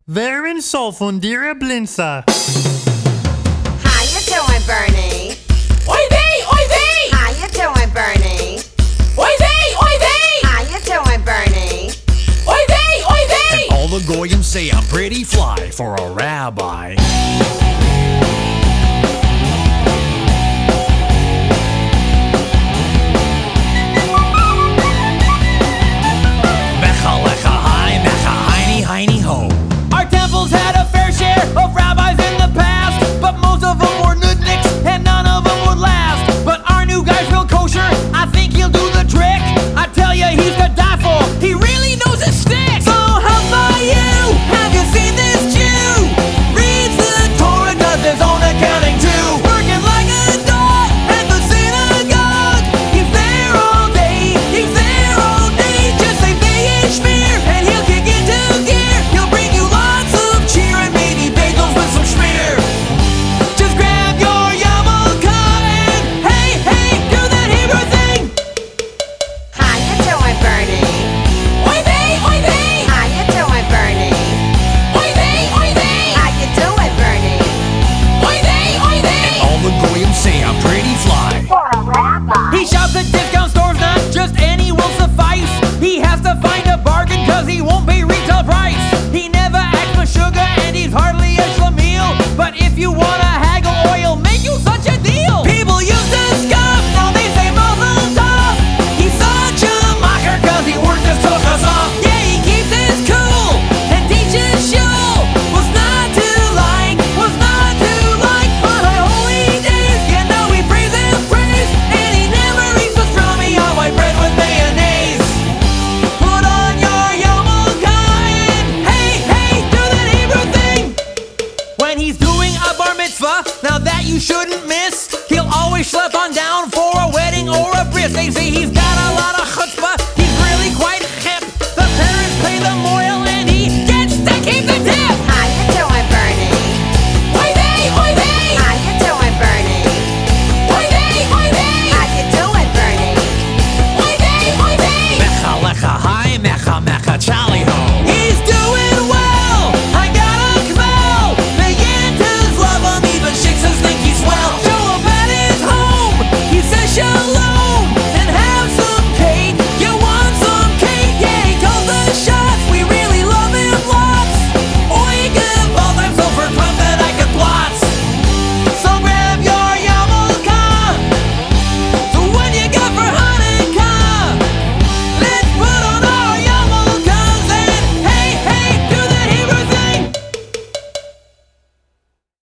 Wären so von dir Blinzer. How you doing, Bernie? Oi vey, oi vey! How you doing, Bernie? Oi vey, oi vey! How you doing, Bernie? Oi vey, oi vey! And all the goyim say I'm pretty fly for a rabbi. Mecha lecha hai, mecha heiny heiny ho. Our temples had a fair share of rabbis in the past, but most of them were nudniks and none of them would last. But our new guy's real kosher, I think he'll do the trick. I tell ya, he's to die for, he really knows his stick. So how about you? Have you seen this Jew? Reads the Torah, does his own accounting too. Working like a dog at the synagogue. He's there all day, he's there all day. Just say Vayei Shmir and he'll kick into gear. He'll bring you lots of cheer and maybe bagels with some schmear. Just grab your yarmulke and hey, hey, do that Hebrew thing. How you doing, Bernie? Oi vey, oi vey! How you doing, Bernie? Oi vey, oi vey! How you doing, Bernie? Oi vey, oi vey! All the goyim say I'm pretty fly. For a rabbi. He shops at discount stores, not just any will suffice. He has to find a bargain cause he won't pay retail price. He never acts for sugar and he's hardly a schlemiel. But if you wanna haggle oil, make you such a deal. People used to scoff, now they say Mazel Tov. He's such a mocker cause he worked his toes off. Yeah, he keeps his cool and teaches shul. What's not to like, what's not to like. On high holy days, you know he prays and prays. And he never eats pastrami on white bread with mayonnaise. Put on your yarmulke and hey, hey, do that Hebrew thing. When he's doing a bar mitzvah, now that you shouldn't miss, he'll always schlep on down for a wedding or a bris. They say he's got a lot of